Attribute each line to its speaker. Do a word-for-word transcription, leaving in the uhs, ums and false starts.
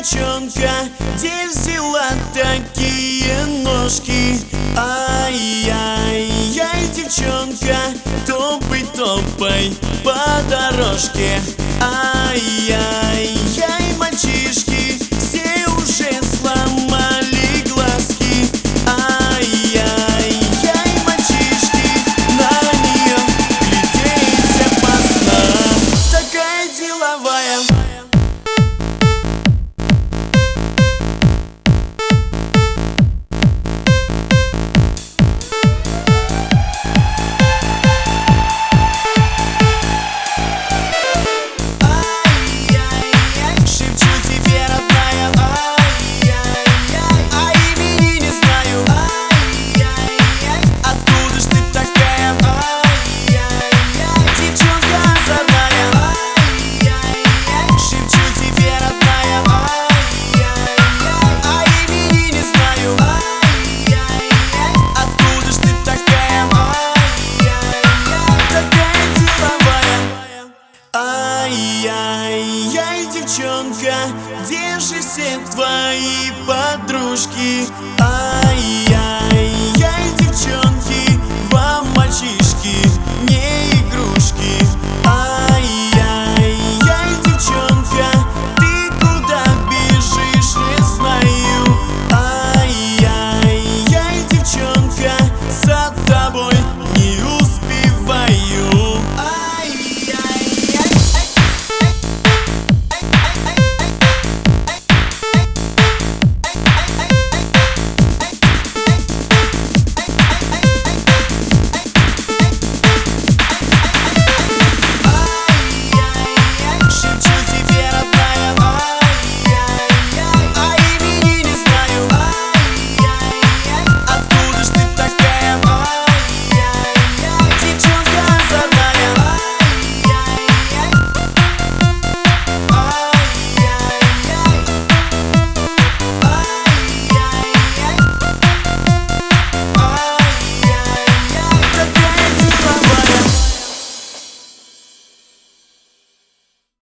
Speaker 1: девчонка, где взяла такие ножки? Ай-яй-яй, девчонка, топай, топай по дорожке. Ай-яй-яй, мальчишки, все уже сломали глазки. Ай-яй-яй, мальчишки, на нее глядеть опасно. Такая деловая. Ай-яй-яй, девчонка, где же все твои подружки?